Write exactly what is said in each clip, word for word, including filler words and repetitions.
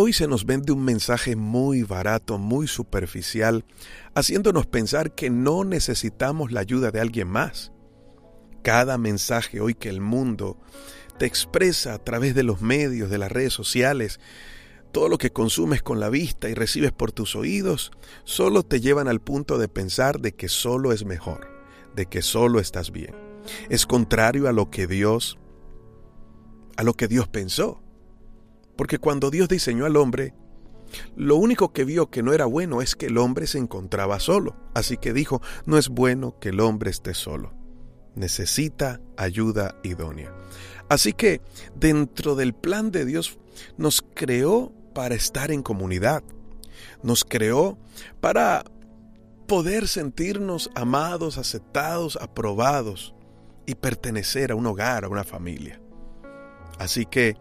Hoy se nos vende un mensaje muy barato, muy superficial, haciéndonos pensar que no necesitamos la ayuda de alguien más. Cada mensaje hoy que el mundo te expresa a través de los medios, de las redes sociales, todo lo que consumes con la vista y recibes por tus oídos, solo te llevan al punto de pensar de que solo es mejor, de que solo estás bien. Es contrario a lo que Dios, a lo que Dios pensó. Porque cuando Dios diseñó al hombre, lo único que vio que no era bueno es que el hombre se encontraba solo. Así que dijo, no es bueno que el hombre esté solo. Necesita ayuda idónea. Así que dentro del plan de Dios nos creó para estar en comunidad. Nos creó para poder sentirnos amados, aceptados, aprobados y pertenecer a un hogar, a una familia. Así que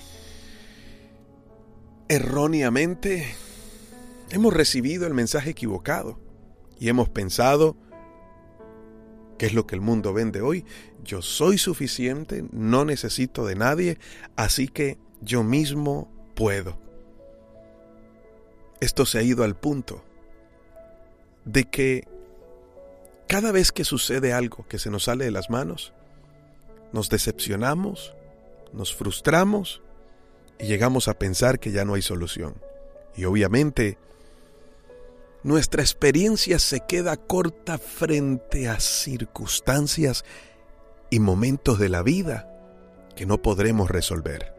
erróneamente hemos recibido el mensaje equivocado y hemos pensado, ¿qué es lo que el mundo vende hoy? Yo soy suficiente, no necesito de nadie, así que yo mismo puedo. Esto se ha ido al punto de que cada vez que sucede algo que se nos sale de las manos, nos decepcionamos, nos frustramos y llegamos a pensar que ya no hay solución. Y obviamente, nuestra experiencia se queda corta frente a circunstancias y momentos de la vida que no podremos resolver.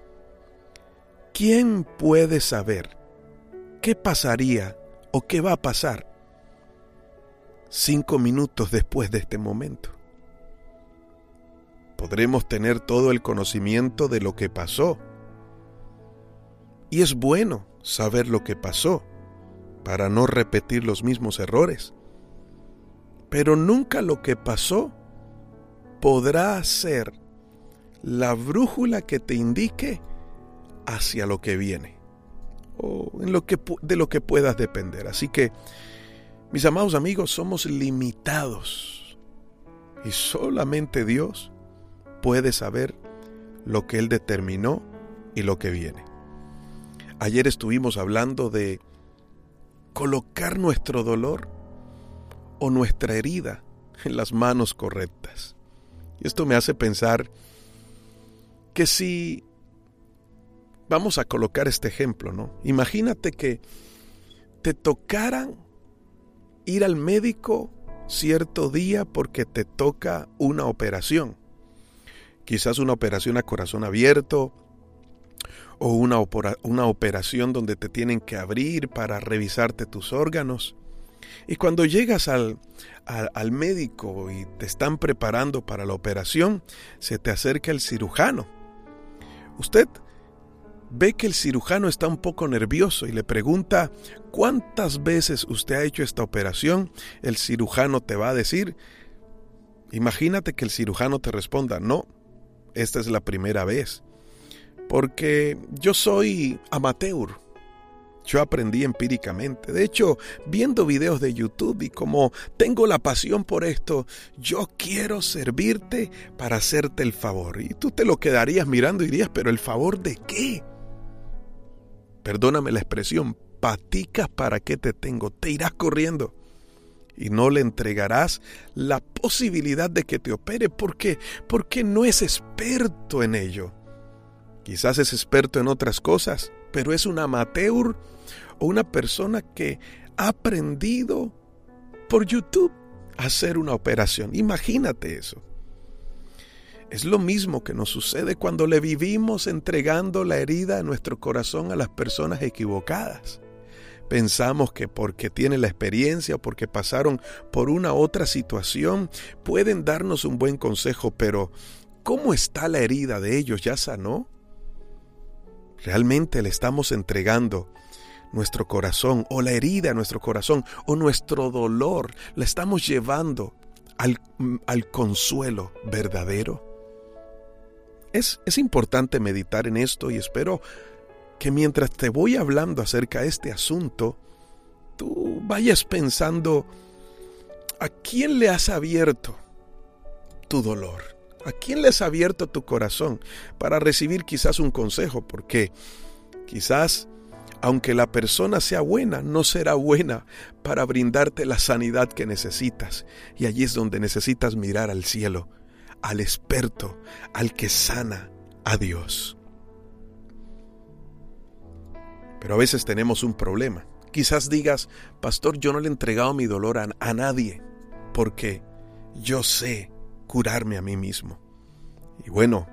¿Quién puede saber qué pasaría o qué va a pasar cinco minutos después de este momento? Podremos tener todo el conocimiento de lo que pasó. Y es bueno saber lo que pasó para no repetir los mismos errores. Pero nunca lo que pasó podrá ser la brújula que te indique hacia lo que viene o en lo que, de lo que puedas depender. Así que, mis amados amigos, somos limitados y solamente Dios puede saber lo que Él determinó y lo que viene. Ayer estuvimos hablando de colocar nuestro dolor o nuestra herida en las manos correctas. Y esto me hace pensar que si vamos a colocar este ejemplo, ¿no? Imagínate que te tocaran ir al médico cierto día porque te toca una operación. Quizás una operación a corazón abierto, o una, opera, una operación donde te tienen que abrir para revisarte tus órganos. Y cuando llegas al, al, al médico y te están preparando para la operación, se te acerca el cirujano. Usted ve que el cirujano está un poco nervioso y le pregunta, ¿cuántas veces usted ha hecho esta operación? El cirujano te va a decir, imagínate que el cirujano te responda, no, esta es la primera vez. Porque yo soy amateur, yo aprendí empíricamente. De hecho, viendo videos de YouTube y como tengo la pasión por esto, yo quiero servirte para hacerte el favor. Y tú te lo quedarías mirando y dirías, ¿pero el favor de qué? Perdóname la expresión, paticas para qué te tengo, te irás corriendo. Y no le entregarás la posibilidad de que te opere porque, porque no es experto en ello. Quizás es experto en otras cosas, pero es un amateur o una persona que ha aprendido por YouTube a hacer una operación. Imagínate eso. Es lo mismo que nos sucede cuando le vivimos entregando la herida de nuestro corazón a las personas equivocadas. Pensamos que porque tienen la experiencia o porque pasaron por una otra situación pueden darnos un buen consejo, pero ¿cómo está la herida de ellos? ¿Ya sanó? ¿Realmente le estamos entregando nuestro corazón o la herida a nuestro corazón o nuestro dolor? ¿La estamos llevando al, al consuelo verdadero? Es, es importante meditar en esto y espero que mientras te voy hablando acerca de este asunto, tú vayas pensando, ¿a quién le has abierto tu dolor? ¿A quién le has abierto tu corazón para recibir quizás un consejo? Porque quizás aunque la persona sea buena, no será buena para brindarte la sanidad que necesitas. Y allí es donde necesitas mirar al cielo, al experto, al que sana, a Dios. Pero a veces tenemos un problema. Quizás digas, pastor, yo no le he entregado mi dolor a, a nadie, porque yo sé curarme a mí mismo. Y bueno,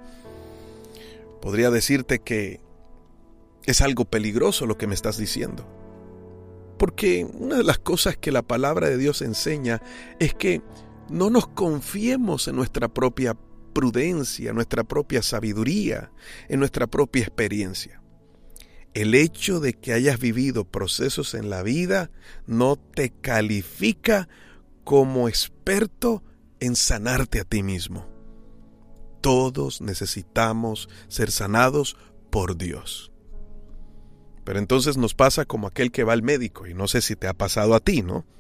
podría decirte que es algo peligroso lo que me estás diciendo. Porque una de las cosas que la palabra de Dios enseña es que no nos confiemos en nuestra propia prudencia, en nuestra propia sabiduría, en nuestra propia experiencia. El hecho de que hayas vivido procesos en la vida no te califica como experto en sanarte a ti mismo. Todos necesitamos ser sanados por Dios. Pero entonces nos pasa como aquel que va al médico, y no sé si te ha pasado a ti, ¿no?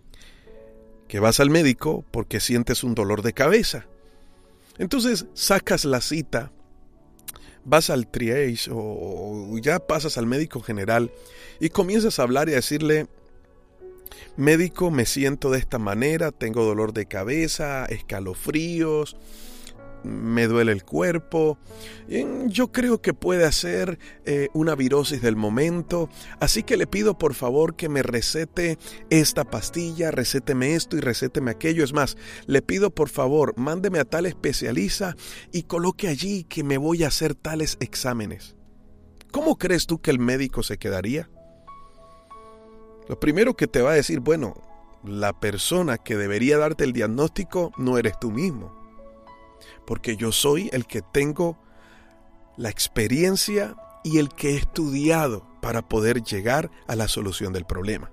Que vas al médico porque sientes un dolor de cabeza. Entonces sacas la cita, vas al triage o, o ya pasas al médico general y comienzas a hablar y a decirle, médico, me siento de esta manera, tengo dolor de cabeza, escalofríos, me duele el cuerpo, yo creo que puede ser eh, una virosis del momento, así que le pido por favor que me recete esta pastilla, recéteme esto y recéteme aquello. Es más, le pido por favor, mándeme a tal especialista y coloque allí que me voy a hacer tales exámenes. ¿Cómo crees tú que el médico se quedaría? Lo primero que te va a decir, bueno, la persona que debería darte el diagnóstico no eres tú mismo. Porque yo soy el que tengo la experiencia y el que he estudiado para poder llegar a la solución del problema.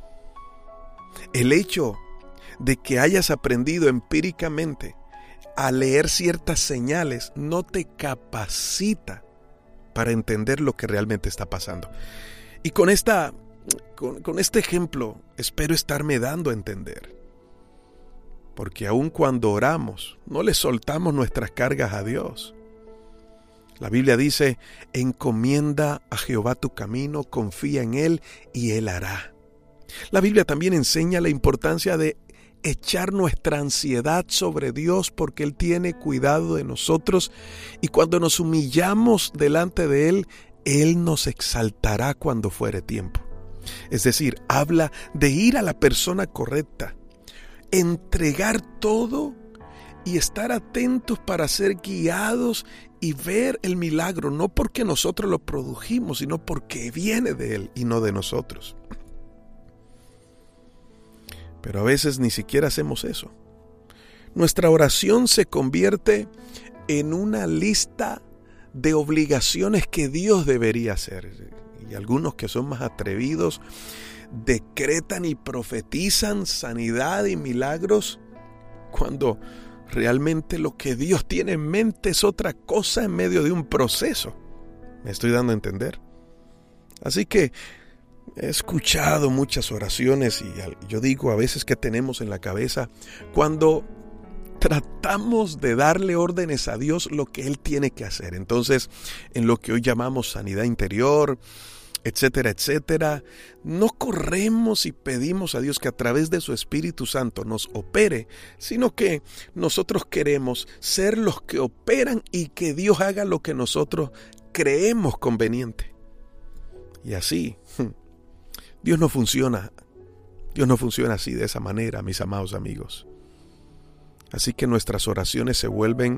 El hecho de que hayas aprendido empíricamente a leer ciertas señales no te capacita para entender lo que realmente está pasando. Y con esta, con, con este ejemplo espero estarme dando a entender. Porque aun cuando oramos, no le soltamos nuestras cargas a Dios. La Biblia dice, encomienda a Jehová tu camino, confía en Él y Él hará. La Biblia también enseña la importancia de echar nuestra ansiedad sobre Dios porque Él tiene cuidado de nosotros y cuando nos humillamos delante de Él, Él nos exaltará cuando fuere tiempo. Es decir, habla de ir a la persona correcta, entregar todo y estar atentos para ser guiados y ver el milagro, no porque nosotros lo produjimos, sino porque viene de Él y no de nosotros. Pero a veces ni siquiera hacemos eso. Nuestra oración se convierte en una lista de obligaciones que Dios debería hacer. Y algunos que son más atrevidos decretan y profetizan sanidad y milagros cuando realmente lo que Dios tiene en mente es otra cosa en medio de un proceso. ¿Me estoy dando a entender? Así que he escuchado muchas oraciones y yo digo a veces que tenemos en la cabeza cuando tratamos de darle órdenes a Dios lo que Él tiene que hacer. Entonces, en lo que hoy llamamos sanidad interior, etcétera, etcétera, no corremos y pedimos a Dios que a través de su Espíritu Santo nos opere, sino que nosotros queremos ser los que operan y que Dios haga lo que nosotros creemos conveniente. Y así, Dios no funciona, Dios no funciona así, de esa manera, mis amados amigos. Así que nuestras oraciones se vuelven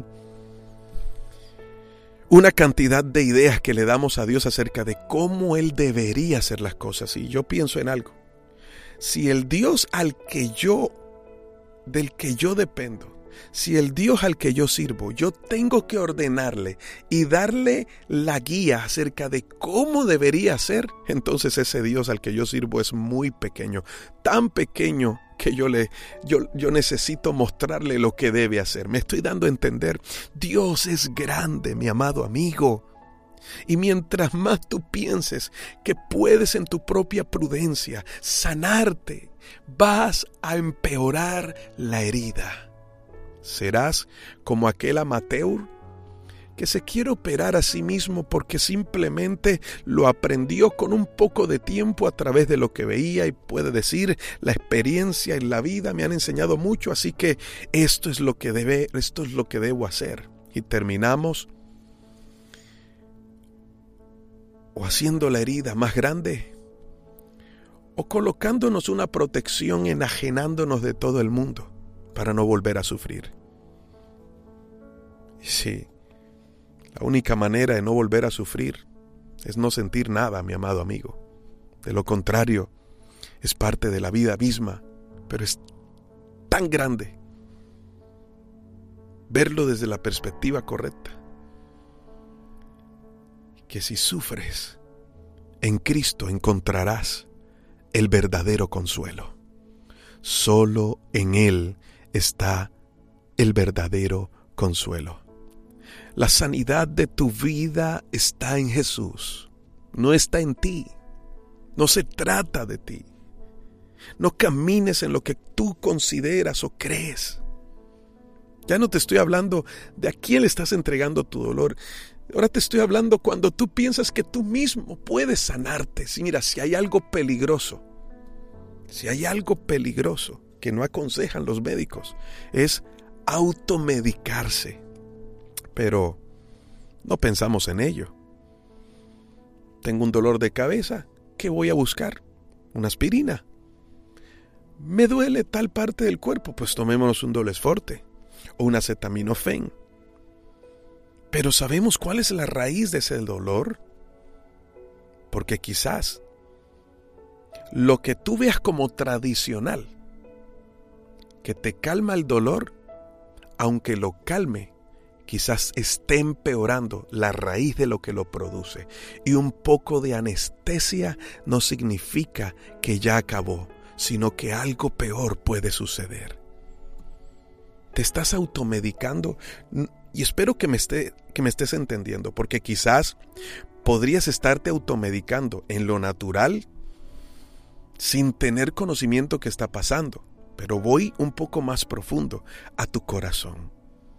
una cantidad de ideas que le damos a Dios acerca de cómo Él debería hacer las cosas. Y yo pienso en algo. Si el Dios al que yo, del que yo dependo, si el Dios al que yo sirvo, yo tengo que ordenarle y darle la guía acerca de cómo debería ser, entonces ese Dios al que yo sirvo es muy pequeño, tan pequeño que yo, le, yo, yo necesito mostrarle lo que debe hacer. Me estoy dando a entender, Dios es grande, mi amado amigo. Y mientras más tú pienses que puedes en tu propia prudencia sanarte, vas a empeorar la herida. Serás como aquel amateur que se quiere operar a sí mismo porque simplemente lo aprendió con un poco de tiempo a través de lo que veía y puede decir, la experiencia en la vida me han enseñado mucho, así que esto es lo que debe, esto es lo que debo hacer. Y terminamos o haciendo la herida más grande, o colocándonos una protección, enajenándonos de todo el mundo para no volver a sufrir. Y sí, la única manera de no volver a sufrir es no sentir nada, mi amado amigo. De lo contrario, es parte de la vida misma, pero es tan grande verlo desde la perspectiva correcta, que si sufres, en Cristo encontrarás el verdadero consuelo. Solo en Él está el verdadero consuelo. La sanidad de tu vida está en Jesús, no está en ti. No se trata de ti. No camines en lo que tú consideras o crees. Ya no te estoy hablando de a quién le estás entregando tu dolor. Ahora te estoy hablando cuando tú piensas que tú mismo puedes sanarte. Sí, mira, si hay algo peligroso, si hay algo peligroso que no aconsejan los médicos, es automedicarse. Pero no pensamos en ello. Tengo un dolor de cabeza, ¿qué voy a buscar? Una aspirina. Me duele tal parte del cuerpo, pues tomémonos un Dolex Forte o un acetaminofén. Pero ¿sabemos cuál es la raíz de ese dolor? Porque quizás lo que tú veas como tradicional, que te calma el dolor, aunque lo calme, quizás esté empeorando la raíz de lo que lo produce. Y un poco de anestesia no significa que ya acabó, sino que algo peor puede suceder. Te estás automedicando, y espero que me, esté, que me estés entendiendo, porque quizás podrías estarte automedicando en lo natural sin tener conocimiento que está pasando. Pero voy un poco más profundo a tu corazón.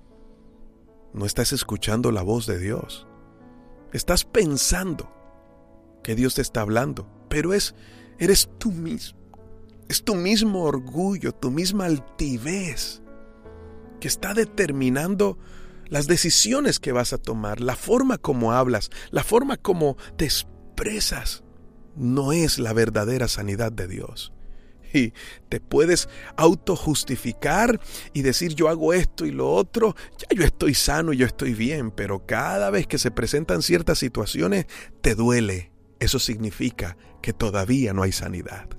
No estás escuchando la voz de Dios. Estás pensando que Dios te está hablando, pero es, eres tú mismo. Es tu mismo orgullo, tu misma altivez que está determinando las decisiones que vas a tomar, la forma como hablas, la forma como te expresas. No es la verdadera sanidad de Dios. Y te puedes autojustificar y decir yo hago esto y lo otro, ya yo estoy sano y yo estoy bien, pero cada vez que se presentan ciertas situaciones te duele. Eso significa que todavía no hay sanidad.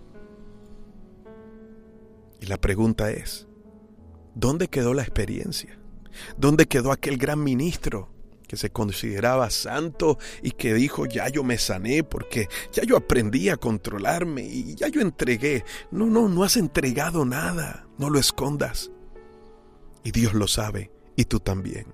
Y la pregunta es, ¿dónde quedó la experiencia? ¿Dónde quedó aquel gran ministro que se consideraba santo y que dijo, ya yo me sané porque ya yo aprendí a controlarme y ya yo entregué? No, no, no has entregado nada, no lo escondas. Y Dios lo sabe, y tú también.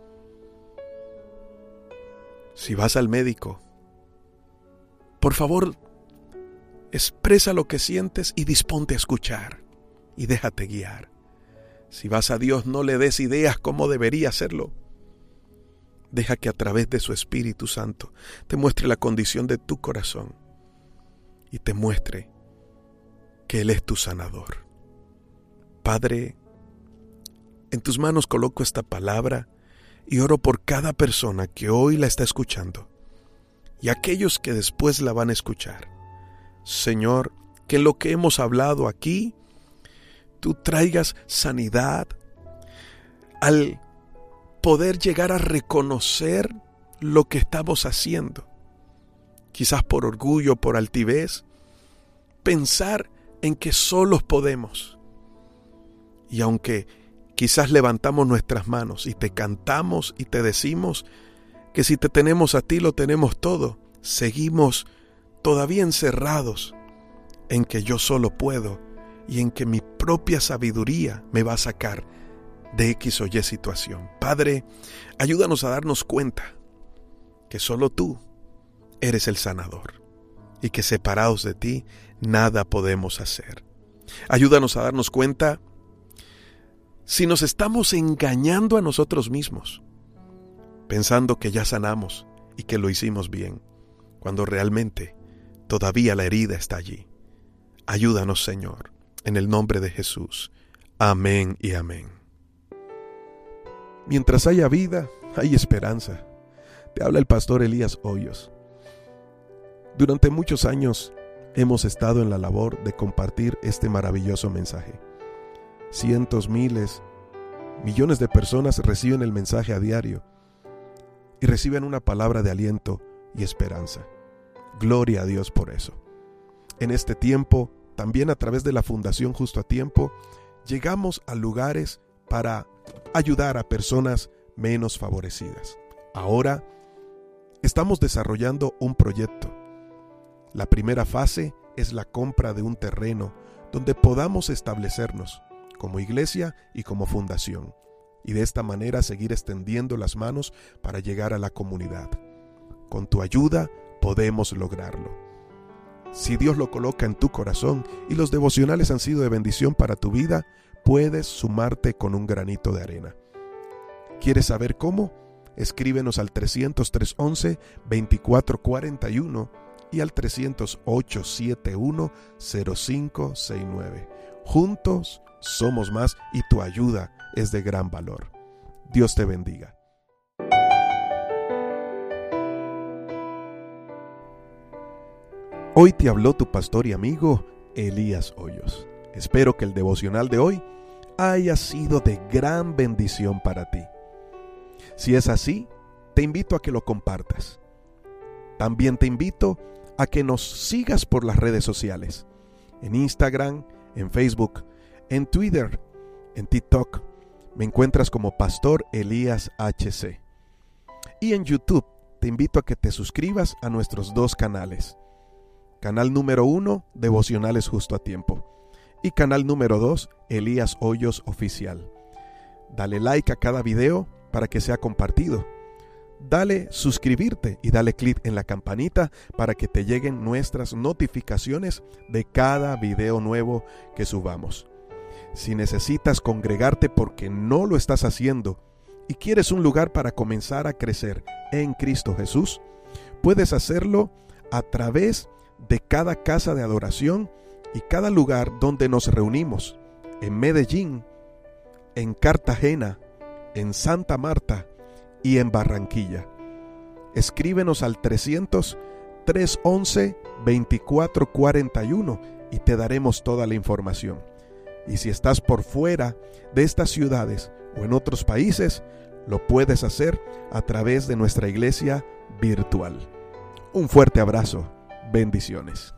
Si vas al médico, por favor, expresa lo que sientes y disponte a escuchar y déjate guiar. Si vas a Dios, no le des ideas cómo debería hacerlo. Deja que a través de su Espíritu Santo te muestre la condición de tu corazón y te muestre que Él es tu sanador. Padre, en tus manos coloco esta palabra y oro por cada persona que hoy la está escuchando y aquellos que después la van a escuchar. Señor, que lo que hemos hablado aquí, tú traigas sanidad al poder llegar a reconocer lo que estamos haciendo. Quizás por orgullo, por altivez, pensar en que solos podemos. Y aunque quizás levantamos nuestras manos y te cantamos y te decimos que si te tenemos a ti lo tenemos todo, seguimos todavía encerrados en que yo solo puedo y en que mi propia sabiduría me va a sacar de X o Y situación. Padre, ayúdanos a darnos cuenta que solo tú eres el sanador y que separados de ti nada podemos hacer. Ayúdanos a darnos cuenta si nos estamos engañando a nosotros mismos pensando que ya sanamos y que lo hicimos bien, cuando realmente todavía la herida está allí. Ayúdanos, Señor, en el nombre de Jesús. Amén y amén. Mientras haya vida, hay esperanza. Te habla el pastor Elías Hoyos. Durante muchos años hemos estado en la labor de compartir este maravilloso mensaje. Cientos, miles, millones de personas reciben el mensaje a diario y reciben una palabra de aliento y esperanza. Gloria a Dios por eso. En este tiempo, también a través de la Fundación Justo a Tiempo, llegamos a lugares para ayudar a personas menos favorecidas. Ahora, estamos desarrollando un proyecto. La primera fase es la compra de un terreno donde podamos establecernos como iglesia y como fundación, y de esta manera seguir extendiendo las manos para llegar a la comunidad. Con tu ayuda podemos lograrlo. Si Dios lo coloca en tu corazón y los devocionales han sido de bendición para tu vida, puedes sumarte con un granito de arena. ¿Quieres saber cómo? Escríbenos al trescientos tres once veinticuatro cuarenta y uno y al trescientos ocho setenta y uno cero cinco sesenta y nueve. Juntos somos más y tu ayuda es de gran valor. Dios te bendiga. Hoy te habló tu pastor y amigo Elías Hoyos. Espero que el devocional de hoy haya sido de gran bendición para ti. Si es así, te invito a que lo compartas. También te invito a que nos sigas por las redes sociales, en Instagram, en Facebook, en Twitter, en TikTok. Me encuentras como Pastor Elías H C. Y en YouTube te invito a que te suscribas a nuestros dos canales. Canal número uno, Devocionales Justo a Tiempo. Y canal número dos, Elías Hoyos Oficial. Dale like a cada video para que sea compartido. Dale suscribirte y dale clic en la campanita para que te lleguen nuestras notificaciones de cada video nuevo que subamos. Si necesitas congregarte porque no lo estás haciendo y quieres un lugar para comenzar a crecer en Cristo Jesús, puedes hacerlo a través de cada casa de adoración y cada lugar donde nos reunimos, en Medellín, en Cartagena, en Santa Marta y en Barranquilla. Escríbenos al trescientos tres once veinticuatro cuarenta y uno y te daremos toda la información. Y si estás por fuera de estas ciudades o en otros países, lo puedes hacer a través de nuestra iglesia virtual. Un fuerte abrazo. Bendiciones.